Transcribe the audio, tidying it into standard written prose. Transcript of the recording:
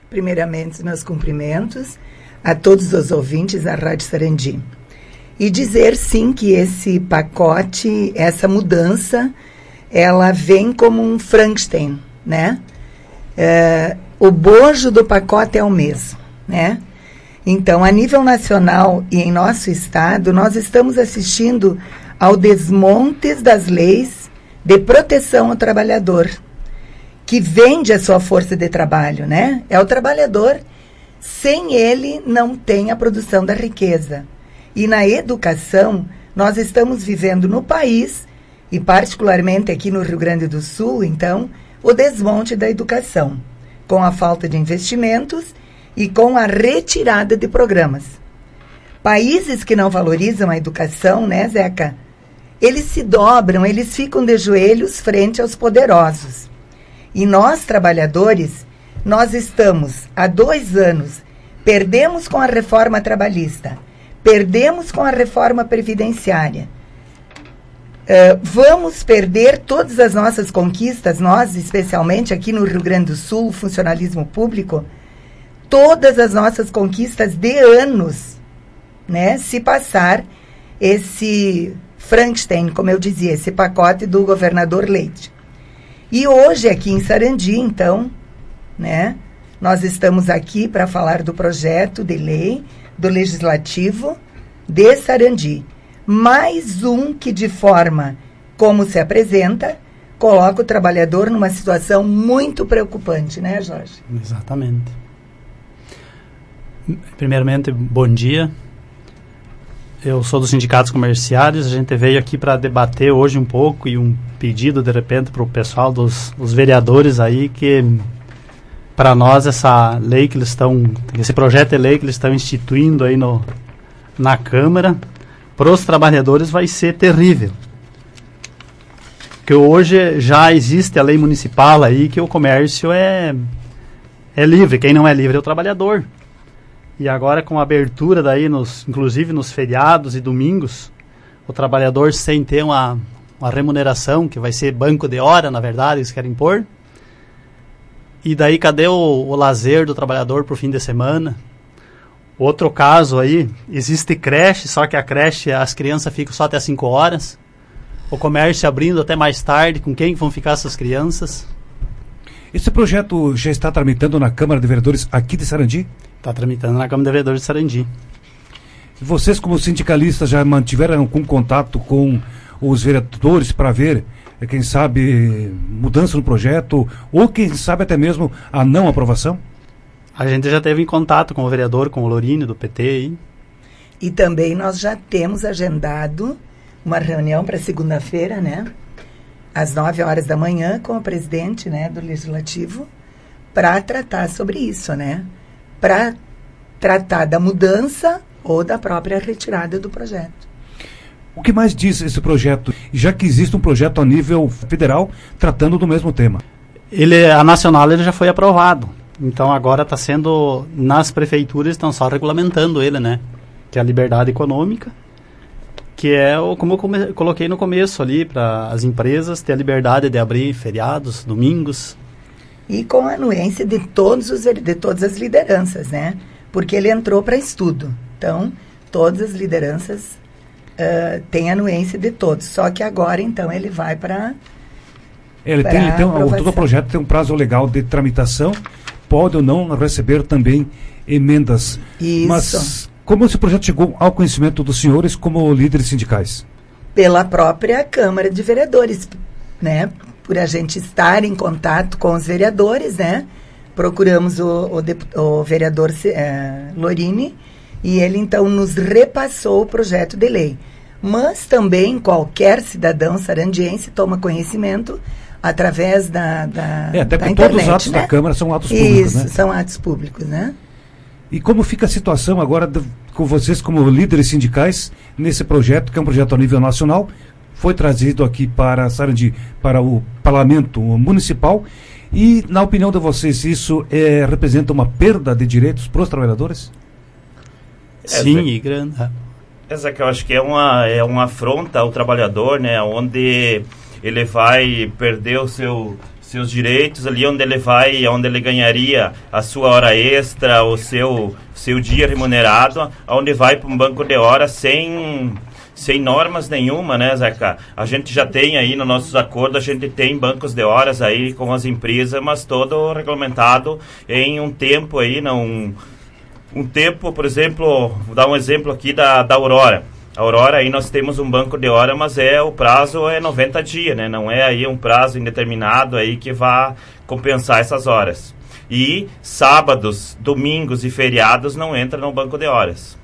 primeiramente, meus cumprimentos a todos os ouvintes da Rádio Sarandi. E dizer, sim, que esse pacote, essa mudança, ela vem como um Frankenstein, né? O bojo do pacote é o mesmo, né? Então, a nível nacional e em nosso estado, nós estamos assistindo ao desmonte das leis de proteção ao trabalhador, que vende a sua força de trabalho, né? É o trabalhador, sem ele não tem a produção da riqueza. E na educação, nós estamos vivendo no país, e particularmente aqui no Rio Grande do Sul, então, o desmonte da educação, com a falta de investimentos e com a retirada de programas. Países que não valorizam a educação, né, Zeca? Eles se dobram, eles ficam de joelhos frente aos poderosos. E nós, trabalhadores, nós estamos há 2 anos, perdemos com a reforma trabalhista, perdemos com a reforma previdenciária. Vamos perder todas as nossas conquistas, nós, especialmente aqui no Rio Grande do Sul, o funcionalismo público, todas as nossas conquistas de anos, né, se passar esse Frankenstein, como eu dizia, esse pacote do governador Leite. E hoje, aqui em Sarandi, então, né, nós estamos aqui para falar do projeto de lei do Legislativo de Sarandi. Mais um que, de forma como se apresenta, coloca o trabalhador numa situação muito preocupante, né, Jorge? Exatamente. Primeiramente, bom dia. Eu sou dos sindicatos comerciários. A gente veio aqui para debater hoje um pouco e um pedido, de repente, para o pessoal dos vereadores aí, que para nós essa lei que eles estão, esse projeto de lei que eles estão instituindo aí na Câmara, para os trabalhadores vai ser terrível. Porque hoje já existe a lei municipal aí que o comércio é livre. Quem não é livre é o trabalhador. E agora com a abertura daí, inclusive nos feriados e domingos, o trabalhador sem ter uma remuneração, que vai ser banco de hora, na verdade, eles querem pôr. E daí cadê o lazer do trabalhador por fim de semana? Outro caso aí, existe creche, só que a creche, as crianças ficam só até 5 horas. O comércio abrindo até mais tarde, com quem vão ficar essas crianças? Esse projeto já está tramitando na Câmara de Vereadores aqui de Sarandi? Está tramitando na Câmara de Vereadores de Sarandi. Vocês, como sindicalistas, já mantiveram algum contato com os vereadores para ver, quem sabe, mudança no projeto ou, quem sabe, até mesmo a não aprovação? A gente já teve em contato com o vereador, com o Lorini, do PT. Aí. E também nós já temos agendado uma reunião para segunda-feira, né? Às 9 horas da manhã, com o presidente, né, do Legislativo, para tratar sobre isso, né? Para tratar da mudança ou da própria retirada do projeto. O que mais diz esse projeto, já que existe um projeto a nível federal tratando do mesmo tema? A nacional ele já foi aprovado. Então agora está sendo, nas prefeituras estão só regulamentando ele, né? Que é a liberdade econômica, que é, como eu coloquei no começo ali, para as empresas ter a liberdade de abrir feriados, domingos. E com a anuência de todas as lideranças, né? Porque ele entrou para estudo. Então, todas as lideranças têm anuência de todos. Só que agora, então, ele vai para todo o projeto tem um prazo legal de tramitação, pode ou não receber também emendas. Isso. Mas como esse projeto chegou ao conhecimento dos senhores como líderes sindicais? Pela própria Câmara de Vereadores, né? Por a gente estar em contato com os vereadores, né? Procuramos o vereador Lorini e ele, então, nos repassou o projeto de lei. Mas também qualquer cidadão sarandiense toma conhecimento através da até porque internet, todos os atos, né, da Câmara são atos públicos, né? Isso, são atos públicos, né? E como fica a situação agora com vocês como líderes sindicais nesse projeto, que é um projeto a nível nacional, foi trazido aqui para Sarandi, para o Parlamento Municipal, e, na opinião de vocês, isso representa uma perda de direitos para os trabalhadores? Sim, e grande. Essa que eu acho que é uma afronta ao trabalhador, né, onde ele vai perder o seu seus direitos ali, onde ele ganharia a sua hora extra, o seu dia remunerado, onde vai para um banco de horas sem normas nenhuma, né, Zeca? A gente já tem aí nos nossos acordos, a gente tem bancos de horas aí com as empresas, mas todo regulamentado em um tempo aí, um tempo, por exemplo, vou dar um exemplo aqui da Aurora. A Aurora, aí nós temos um banco de hora, mas o prazo é 90 dias, né? Não é aí um prazo indeterminado aí que vá compensar essas horas. E sábados, domingos e feriados não entra no banco de horas.